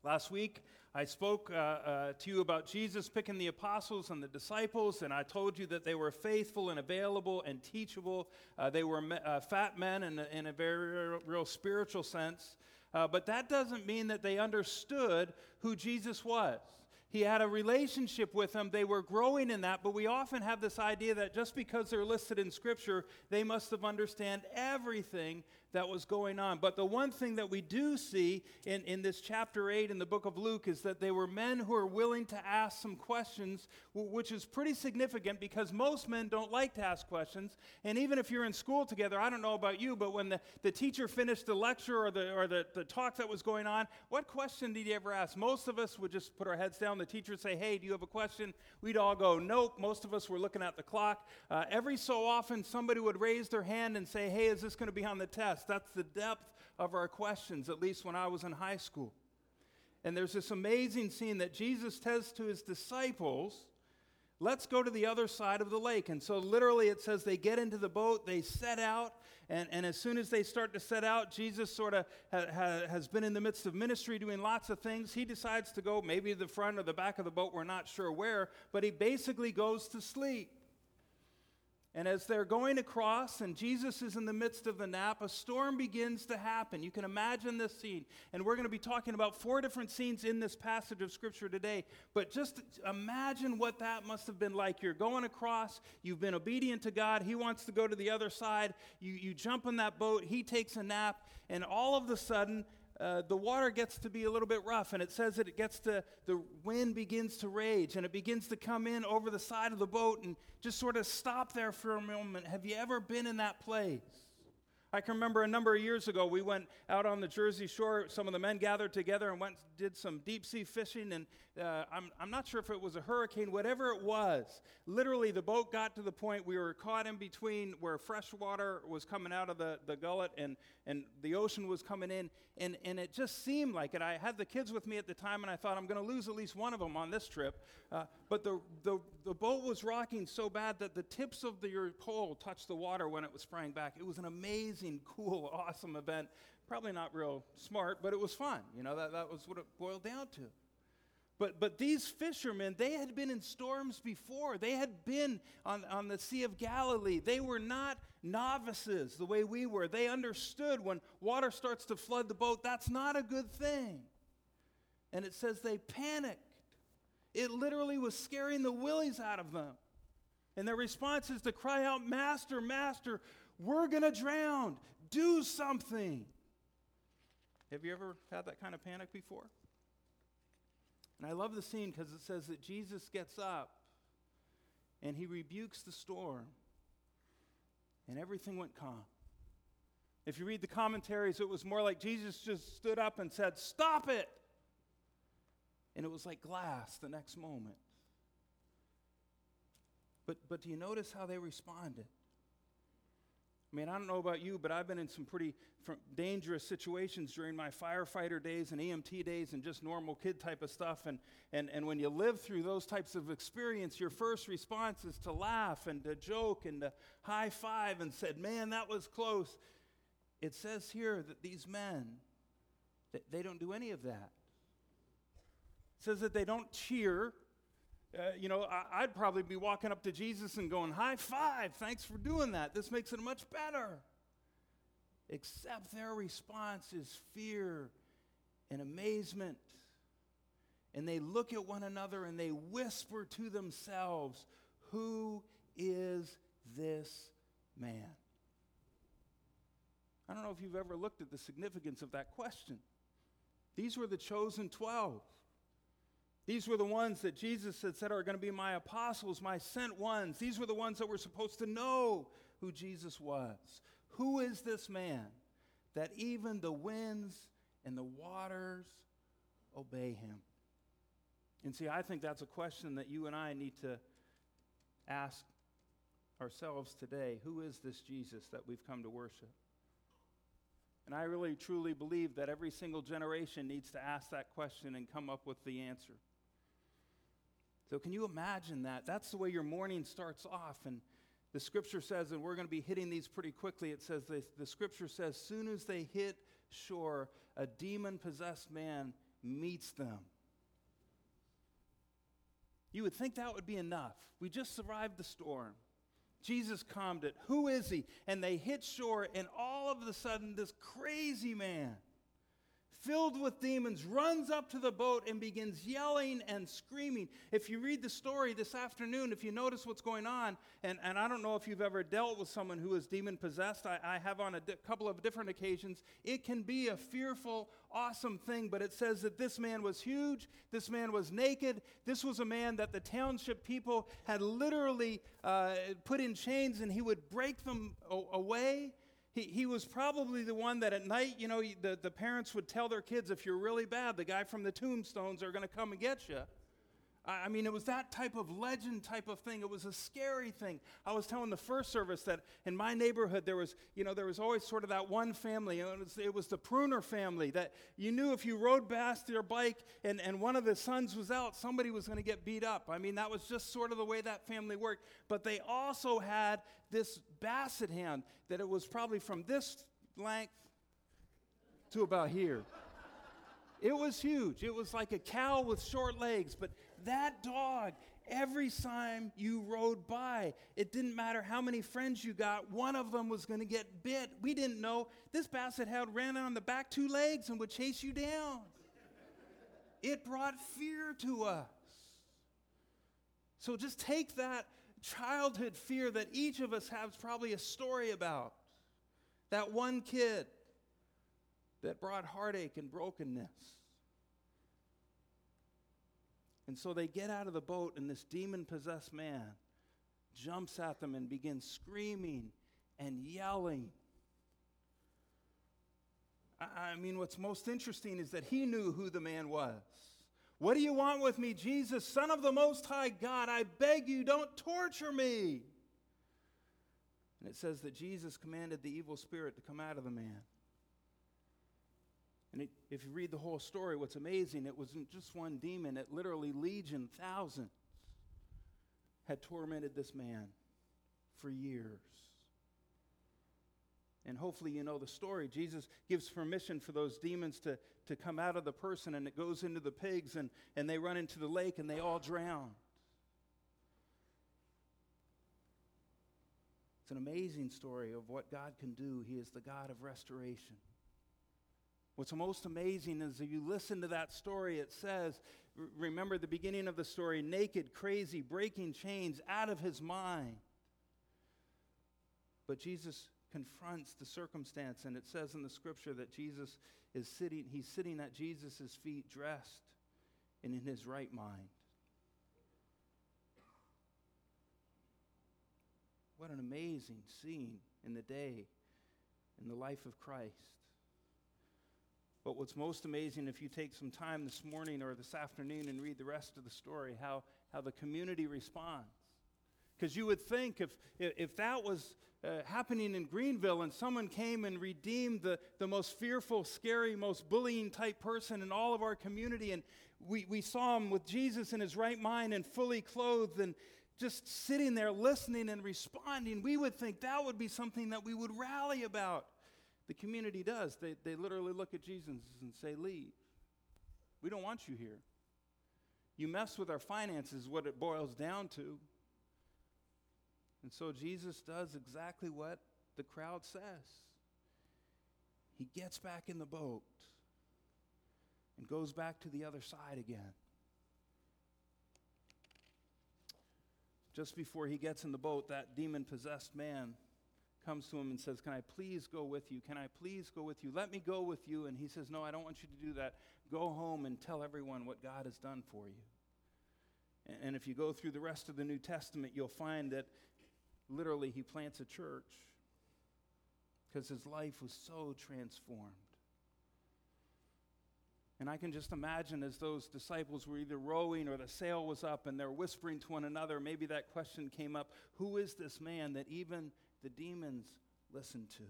Last week, I spoke to you about Jesus picking the apostles and the disciples, and I told you that they were faithful and available and teachable. They were fat men in a very real spiritual sense. But that doesn't mean that they understood who Jesus was. He had a relationship with them. They were growing in that, but we often have this idea that just because they're listed in Scripture, they must have understood everything that was going on. But the one thing that we do see in this chapter 8 in the book of Luke is that they were men who are willing to ask some questions, which is pretty significant because most men don't like to ask questions. And even if you're in school together, I don't know about you, but when the teacher finished the lecture or the talk that was going on, what question did he ever ask? Most of us would just put our heads down. The teacher would say, "Hey, do you have a question?" We'd all go, "Nope." Most of us were looking at the clock. Every so often, somebody would raise their hand and say, "Hey, is this going to be on the test?" That's the depth of our questions, at least when I was in high school. And there's this amazing scene that Jesus says to his disciples, "Let's go to the other side of the lake." And so literally it says they get into the boat, they set out, and as soon as they start to set out, Jesus sort of has been in the midst of ministry doing lots of things. He decides to go maybe the front or the back of the boat, we're not sure where, but he basically goes to sleep. And as they're going across and Jesus is in the midst of the nap, a storm begins to happen. You can imagine this scene. And we're going to be talking about 4 different scenes in this passage of Scripture today. But just imagine what that must have been like. You're going across. You've been obedient to God. He wants to go to the other side. You jump in that boat. He takes a nap. And all of a sudden, the water gets to be a little bit rough, and it says that the wind begins to rage, and it begins to come in over the side of the boat and just sort of stop there for a moment. Have you ever been in that place? I can remember a number of years ago, we went out on the Jersey Shore. Some of the men gathered together and did some deep-sea fishing, and I'm not sure if it was a hurricane, whatever it was. Literally, the boat got to the point we were caught in between where fresh water was coming out of the gullet and the ocean was coming in, and it just seemed like it. I had the kids with me at the time, and I thought, I'm going to lose at least one of them on this trip. But the boat was rocking so bad that the tips of your pole touched the water when it was spraying back. It was an amazing, cool, awesome event. Probably not real smart, but it was fun. You know, that was what it boiled down to. But these fishermen, they had been in storms before. They had been on the Sea of Galilee. They were not novices the way we were. They understood when water starts to flood the boat, that's not a good thing. And it says they panicked. It literally was scaring the willies out of them. And their response is to cry out, "Master, Master, we're going to drown. Do something." Have you ever had that kind of panic before? And I love the scene because it says that Jesus gets up and he rebukes the storm and everything went calm. If you read the commentaries, it was more like Jesus just stood up and said, "Stop it!" And it was like glass the next moment. But do you notice how they responded? I mean, I don't know about you, but I've been in some pretty dangerous situations during my firefighter days and EMT days and just normal kid type of stuff. And when you live through those types of experience, your first response is to laugh and to joke and to high five and said, "Man, that was close." It says here that these men, they don't do any of that. It says that they don't cheer. I'd probably be walking up to Jesus and going, "High five, thanks for doing that. This makes it much better." Except their response is fear and amazement. And they look at one another and they whisper to themselves, "Who is this man?" I don't know if you've ever looked at the significance of that question. These were the chosen 12. These were the ones that Jesus had said are going to be my apostles, my sent ones. These were the ones that were supposed to know who Jesus was. Who is this man that even the winds and the waters obey him? And see, I think that's a question that you and I need to ask ourselves today. Who is this Jesus that we've come to worship? And I really, truly believe that every single generation needs to ask that question and come up with the answer. So can you imagine that? That's the way your morning starts off. And the scripture says, and we're going to be hitting these pretty quickly, it says, the scripture says, soon as they hit shore, a demon-possessed man meets them. You would think that would be enough. We just survived the storm. Jesus calmed it. Who is he? And they hit shore, and all of a sudden, this crazy man, filled with demons, runs up to the boat and begins yelling and screaming. If you read the story this afternoon, if you notice what's going on, and I don't know if you've ever dealt with someone who is demon-possessed. I have on a couple of different occasions. It can be a fearful, awesome thing, but it says that this man was huge, this man was naked, this was a man that the township people had literally put in chains, and he would break them away. He was probably the one that at night, the parents would tell their kids, if you're really bad, the guy from the tombstones are going to come and get you. I mean, it was that type of legend type of thing. It was a scary thing. I was telling the first service that in my neighborhood, there was always sort of that one family. It was the Pruner family that you knew if you rode past their bike and one of the sons was out, somebody was going to get beat up. I mean, that was just sort of the way that family worked. But they also had this basset hound that it was probably from this length to about here. It was huge. It was like a cow with short legs. But that dog, every time you rode by, it didn't matter how many friends you got, one of them was going to get bit. We didn't know. This basset hound ran on the back two legs and would chase you down. It brought fear to us. So just take that childhood fear that each of us has probably a story about. That one kid that brought heartache and brokenness. And so they get out of the boat, and this demon-possessed man jumps at them and begins screaming and yelling. I mean, what's most interesting is that he knew who the man was. What do you want with me, Jesus, Son of the Most High God? I beg you, don't torture me. And it says that Jesus commanded the evil spirit to come out of the man. And if you read the whole story, what's amazing, it wasn't just one demon. It literally legion, thousands, had tormented this man for years. And hopefully you know the story. Jesus gives permission for those demons to come out of the person, and it goes into the pigs, and they run into the lake, and they all drown. It's an amazing story of what God can do. He is the God of restoration. What's most amazing is if you listen to that story, it says, remember the beginning of the story, naked, crazy, breaking chains, out of his mind. But Jesus confronts the circumstance, and it says in the scripture that Jesus is he's sitting at Jesus' feet, dressed and in his right mind. What an amazing scene in the day, in the life of Christ. But what's most amazing, if you take some time this morning or this afternoon and read the rest of the story, how the community responds. Because you would think if that was happening in Greenville and someone came and redeemed the most fearful, scary, most bullying type person in all of our community, and we saw him with Jesus in his right mind and fully clothed and just sitting there listening and responding, we would think that would be something that we would rally about. The community does. They literally look at Jesus and say, leave. We don't want you here. You mess with our finances, what it boils down to. And so Jesus does exactly what the crowd says. He gets back in the boat and goes back to the other side again. Just before he gets in the boat, that demon-possessed man comes to him and says, can I please go with you? Can I please go with you? Let me go with you. And he says, no, I don't want you to do that. Go home and tell everyone what God has done for you. And if you go through the rest of the New Testament, you'll find that literally he plants a church because his life was so transformed. And I can just imagine as those disciples were either rowing or the sail was up and they're whispering to one another, maybe that question came up, who is this man that even the demons listen to?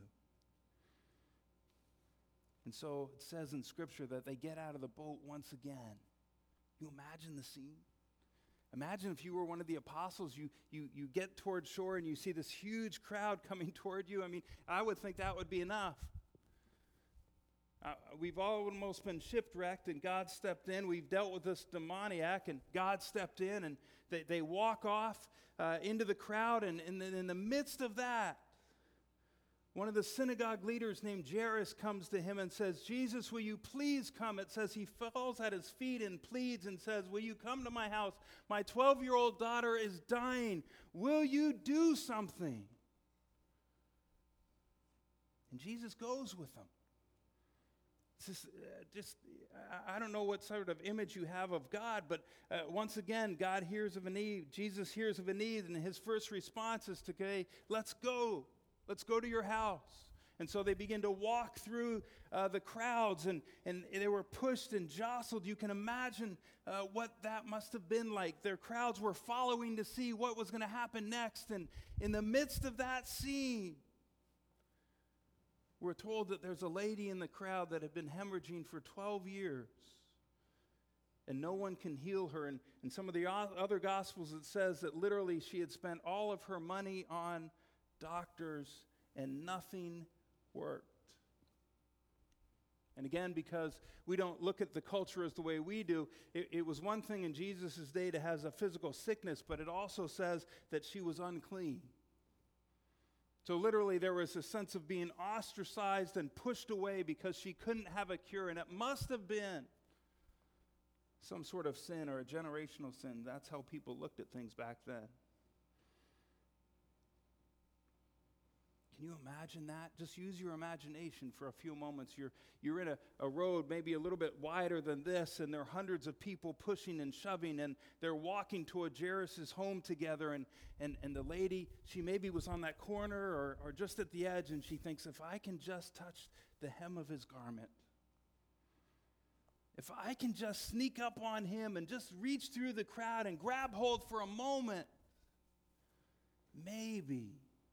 And so it says in Scripture that they get out of the boat once again. You imagine the scene? Imagine if you were one of the apostles, you get toward shore and you see this huge crowd coming toward you. I mean, I would think that would be enough. We've almost been shipwrecked, and God stepped in. We've dealt with this demoniac, and God stepped in, and they walk off into the crowd, and in the midst of that, one of the synagogue leaders named Jairus comes to him and says, "Jesus, will you please come?" It says he falls at his feet and pleads and says, "Will you come to my house? My 12-year-old daughter is dying. Will you do something?" And Jesus goes with them. I don't know what sort of image you have of God, but once again, God hears of a need. Jesus hears of a need, and his first response is to say, "Let's go. Let's go to your house." And so they begin to walk through the crowds, and they were pushed and jostled. You can imagine what that must have been like. Their crowds were following to see what was going to happen next. And in the midst of that scene, we're told that there's a lady in the crowd that had been hemorrhaging for 12 years, and no one can heal her. And in some of the other Gospels, it says that literally she had spent all of her money on doctors, and nothing worked. And again, because we don't look at the culture as the way we do, it was one thing in Jesus' day to have a physical sickness, but it also says that she was unclean. So literally there was a sense of being ostracized and pushed away because she couldn't have a cure. And it must have been some sort of sin or a generational sin. That's how people looked at things back then. Can you imagine that? Just use your imagination for a few moments. You're in a road maybe a little bit wider than this, and there are hundreds of people pushing and shoving, and they're walking toward Jairus' home together, and the lady, she maybe was on that corner or just at the edge, and she thinks, if I can just touch the hem of his garment, if I can just sneak up on him and just reach through the crowd and grab hold for a moment, maybe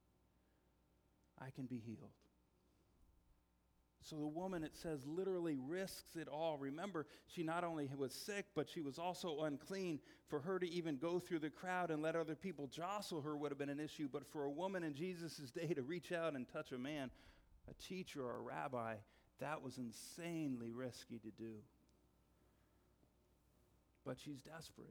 I can be healed. So the woman, it says, literally risks it all. Remember, she not only was sick, but she was also unclean. For her to even go through the crowd and let other people jostle her would have been an issue. But for a woman in Jesus' day to reach out and touch a man, a teacher or a rabbi, that was insanely risky to do. But she's desperate.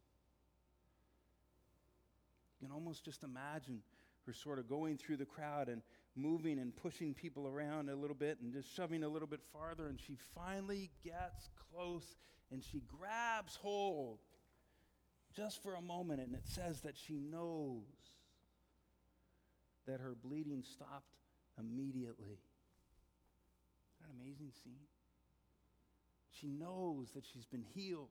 You can almost just imagine her sort of going through the crowd and moving and pushing people around a little bit and just shoving a little bit farther, and she finally gets close and she grabs hold just for a moment, and it says that she knows that her bleeding stopped immediately. Isn't that an amazing scene? She knows that she's been healed.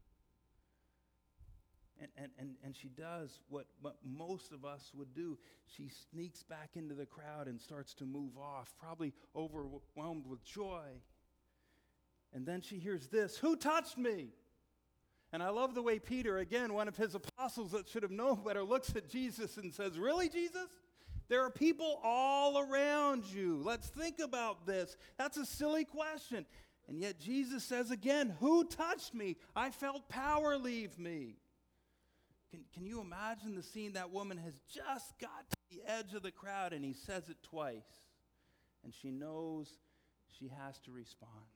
And she does what most of us would do. She sneaks back into the crowd and starts to move off, probably overwhelmed with joy. And then she hears this, "Who touched me?" And I love the way Peter, again, one of his apostles that should have known better, looks at Jesus and says, "Really, Jesus? There are people all around you. Let's think about this. That's a silly question." And yet Jesus says again, "Who touched me? I felt power leave me." Can you imagine the scene? That woman has just got to the edge of the crowd, and he says it twice. And she knows she has to respond.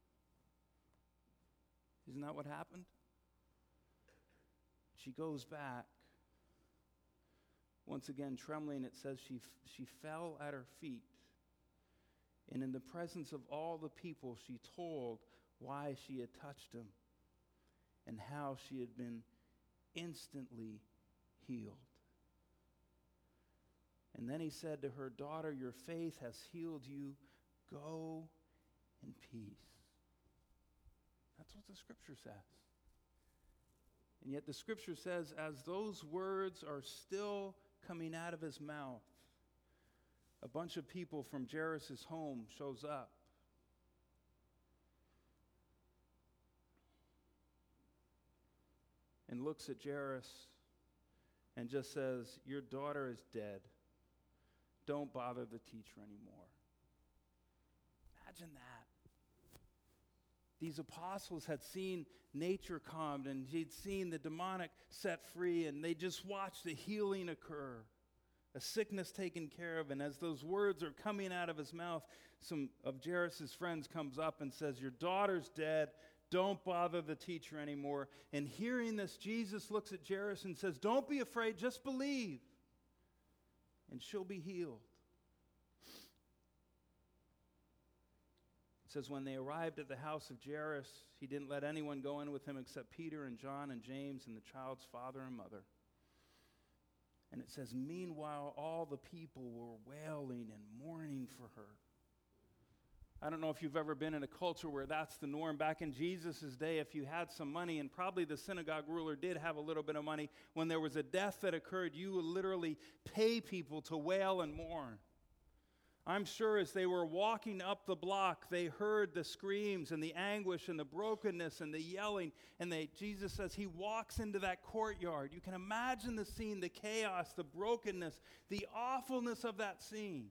Isn't that what happened? She goes back. Once again, trembling, it says she fell at her feet. And in the presence of all the people, she told why she had touched him and how she had been instantly healed. And then he said to her, "Daughter, your faith has healed you. Go in peace." That's what the scripture says. And yet the scripture says, as those words are still coming out of his mouth, a bunch of people from Jairus' home shows up. And looks at Jairus and just says, "Your daughter is dead. Don't bother the teacher anymore." Imagine that. These apostles had seen nature calmed, and he'd seen the demonic set free, and they just watched the healing occur. a sickness taken care of. And as those words are coming out of his mouth, some of Jairus' friends comes up and says, your daughter's dead. Don't bother the teacher anymore. And hearing this, Jesus looks at Jairus and says, don't be afraid, just believe, and she'll be healed. It says when they arrived at the house of Jairus, he didn't let anyone go in with him except Peter and John and James and the child's father and mother. And it says, meanwhile, all the people were wailing and mourning for her. I don't know if you've ever been in a culture where that's the norm. Back in Jesus' day, if you had some money, and probably the synagogue ruler did have a little bit of money, when there was a death that occurred, you would literally pay people to wail and mourn. I'm sure as they were walking up the block, they heard the screams and the anguish and the brokenness and the yelling. And Jesus says he walks into that courtyard. You can imagine the scene, the chaos, the brokenness, the awfulness of that scene.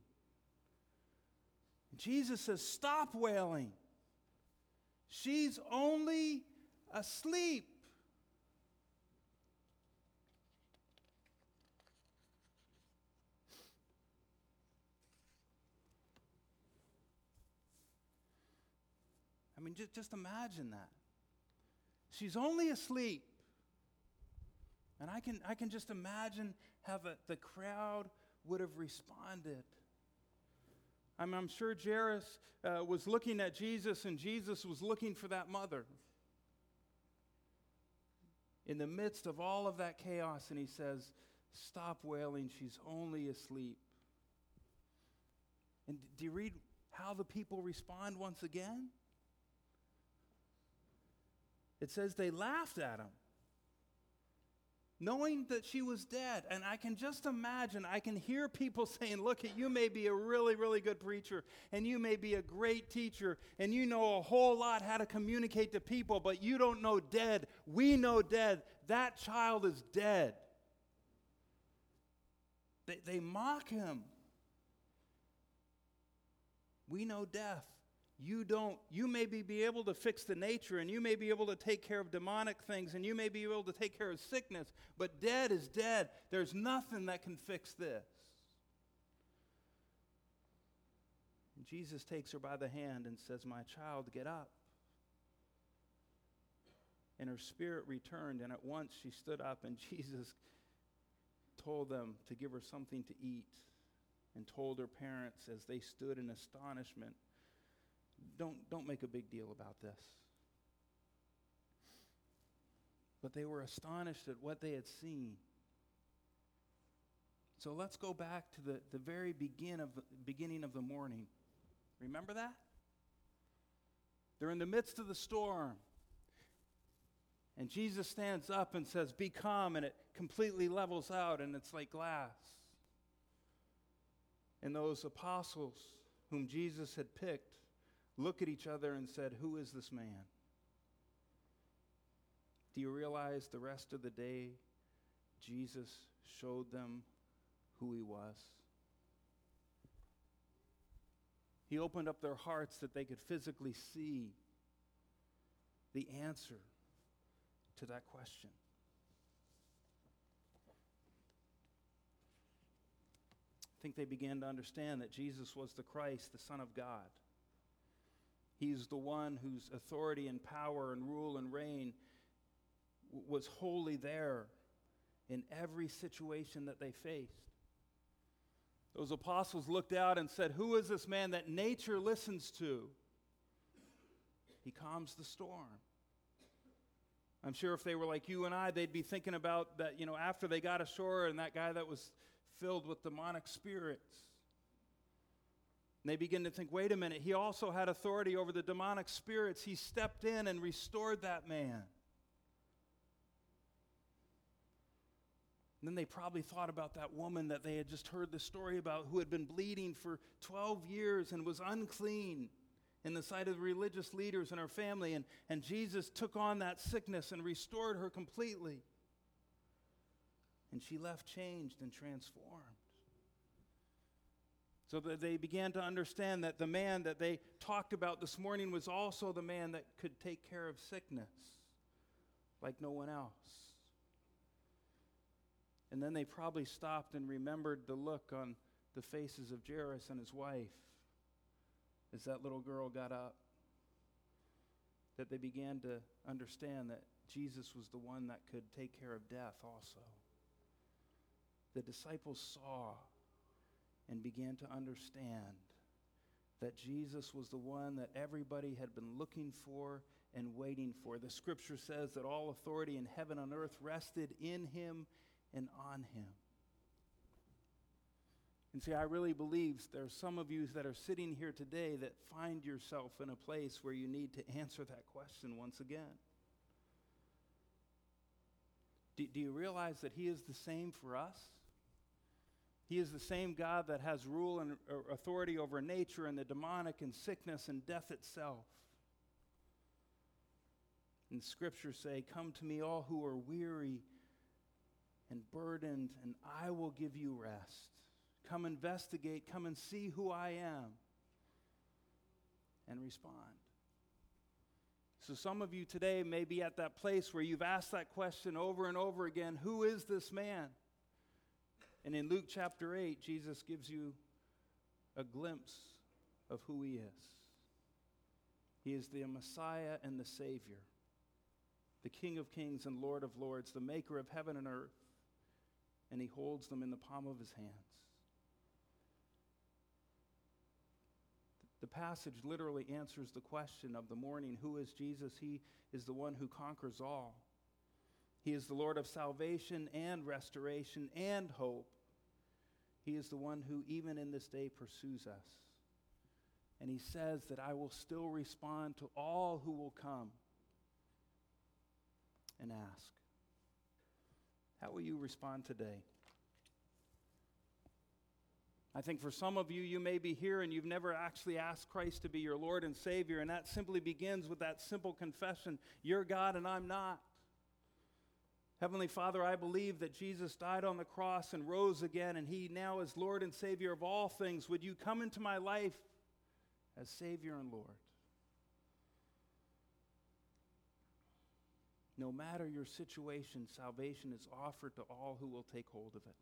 Jesus says, stop wailing. She's only asleep. I mean, just imagine that. She's only asleep. And I can just imagine how the crowd would have responded. I'm sure Jairus was looking at Jesus, and Jesus was looking for that mother in the midst of all of that chaos, and he says, stop wailing, she's only asleep. And do you read how the people respond once again? It says they laughed at him, knowing that she was dead. And I can just imagine, I can hear people saying, look, you may be a really, really good preacher, and you may be a great teacher, and you know a whole lot how to communicate to people, but you don't know dead. We know dead. That child is dead. They mock him. We know death. You don't. You may be able to fix the nature, and you may be able to take care of demonic things, and you may be able to take care of sickness, but dead is dead. There's nothing that can fix this. And Jesus takes her by the hand and says, my child, get up. And her spirit returned, and at once she stood up, and Jesus told them to give her something to eat, and told her parents as they stood in astonishment, Don't make a big deal about this. But they were astonished at what they had seen. So let's go back to the very beginning of the morning. Remember that? They're in the midst of the storm. And Jesus stands up and says, be calm, and it completely levels out, and it's like glass. And those apostles whom Jesus had picked look at each other and said, who is this man? Do you realize the rest of the day, Jesus showed them who he was? He opened up their hearts that they could physically see the answer to that question. I think they began to understand that Jesus was the Christ, the Son of God. He's the one whose authority and power and rule and reign was wholly there in every situation that they faced. Those apostles looked out and said, who is this man that nature listens to? He calms the storm. I'm sure if they were like you and I, they'd be thinking about that, after they got ashore and that guy that was filled with demonic spirits. And they begin to think, wait a minute, he also had authority over the demonic spirits. He stepped in and restored that man. And then they probably thought about that woman that they had just heard the story about, who had been bleeding for 12 years and was unclean in the sight of the religious leaders and her family. And Jesus took on that sickness and restored her completely. And she left changed and transformed. So that they began to understand that the man that they talked about this morning was also the man that could take care of sickness like no one else. And then they probably stopped and remembered the look on the faces of Jairus and his wife as that little girl got up. That they began to understand that Jesus was the one that could take care of death also. The disciples saw and began to understand that Jesus was the one that everybody had been looking for and waiting for. The scripture says that all authority in heaven and earth rested in him and on him. And see, I really believe there's some of you that are sitting here today that find yourself in a place where you need to answer that question once again. Do you realize that he is the same for us? He is the same God that has rule and authority over nature and the demonic and sickness and death itself. And scriptures say, "Come to me all who are weary and burdened, and I will give you rest." Come investigate, come and see who I am, and respond. So some of you today may be at that place where you've asked that question over and over again, who is this man? And in Luke chapter 8, Jesus gives you a glimpse of who he is. He is the Messiah and the Savior, the King of kings and Lord of lords, the maker of heaven and earth, and he holds them in the palm of his hands. The passage literally answers the question of the morning, who is Jesus? He is the one who conquers all. He is the Lord of salvation and restoration and hope. He is the one who even in this day pursues us. And he says that I will still respond to all who will come and ask. How will you respond today? I think for some of you, you may be here and you've never actually asked Christ to be your Lord and Savior, and that simply begins with that simple confession, you're God and I'm not. Heavenly Father, I believe that Jesus died on the cross and rose again, and he now is Lord and Savior of all things. Would you come into my life as Savior and Lord? No matter your situation, salvation is offered to all who will take hold of it.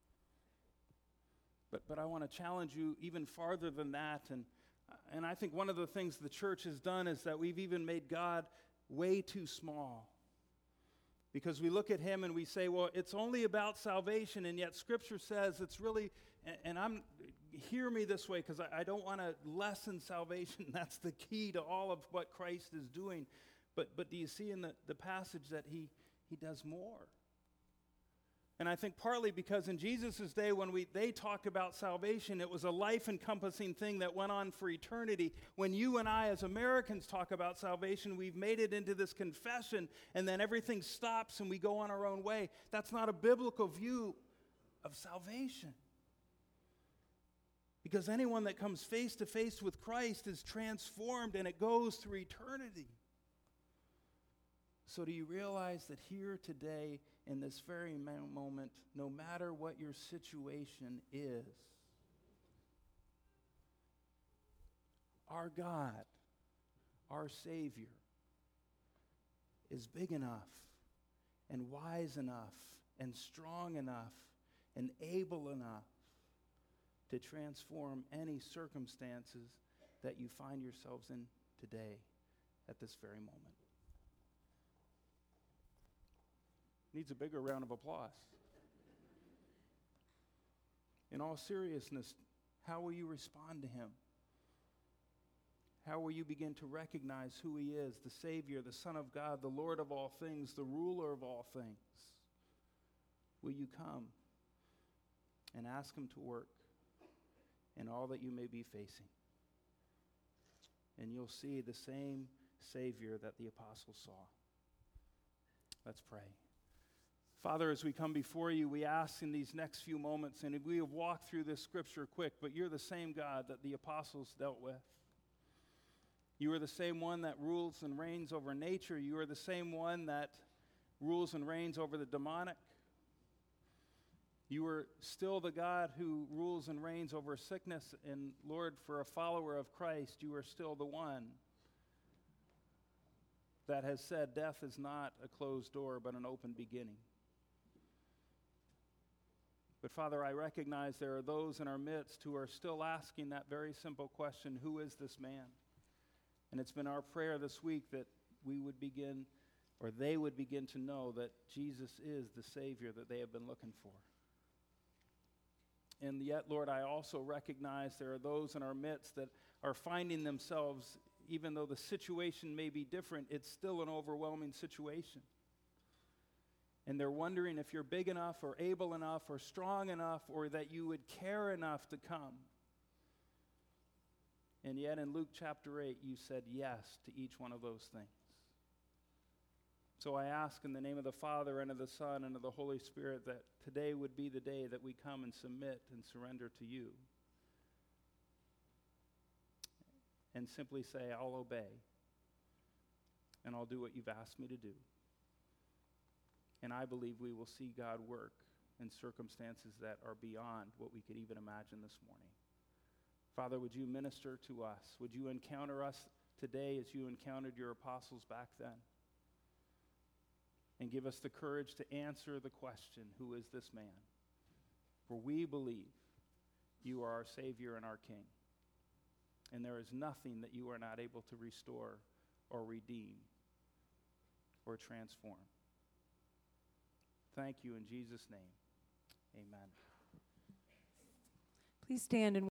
But I want to challenge you even farther than that. And I think one of the things the church has done is that we've even made God way too small. Because we look at him and we say, well, it's only about salvation. And yet Scripture says it's really, hear me this way, because I don't want to lessen salvation. That's the key to all of what Christ is doing. But do you see in the passage that he does more? And I think partly because in Jesus' day, when they talked about salvation, it was a life-encompassing thing that went on for eternity. When you and I as Americans talk about salvation, we've made it into this confession, and then everything stops and we go on our own way. That's not a biblical view of salvation. Because anyone that comes face to face with Christ is transformed, and it goes through eternity. So do you realize that here today, in this very moment, no matter what your situation is, our God, our Savior, is big enough and wise enough and strong enough and able enough to transform any circumstances that you find yourselves in today at this very moment. Needs a bigger round of applause. In all seriousness, how will you respond to him? How will you begin to recognize who he is, the Savior, the Son of God, the Lord of all things, the ruler of all things? Will you come and ask him to work in all that you may be facing? And you'll see the same Savior that the apostles saw. Let's pray. Father, as we come before you, we ask in these next few moments, and we have walked through this scripture quick, but you're the same God that the apostles dealt with. You are the same one that rules and reigns over nature. You are the same one that rules and reigns over the demonic. You are still the God who rules and reigns over sickness, and Lord, for a follower of Christ, you are still the one that has said death is not a closed door, but an open beginning. But Father, I recognize there are those in our midst who are still asking that very simple question, who is this man? And it's been our prayer this week that we would begin, or they would begin to know that Jesus is the Savior that they have been looking for. And yet, Lord, I also recognize there are those in our midst that are finding themselves, even though the situation may be different, it's still an overwhelming situation. And they're wondering if you're big enough or able enough or strong enough or that you would care enough to come. And yet in Luke chapter 8, you said yes to each one of those things. So I ask in the name of the Father and of the Son and of the Holy Spirit that today would be the day that we come and submit and surrender to you. And simply say, I'll obey. And I'll do what you've asked me to do. And I believe we will see God work in circumstances that are beyond what we could even imagine this morning. Father, would you minister to us? Would you encounter us today as you encountered your apostles back then? And give us the courage to answer the question, who is this man? For we believe you are our Savior and our King. And there is nothing that you are not able to restore or redeem or transform. Thank you in Jesus' name. Amen. Please stand and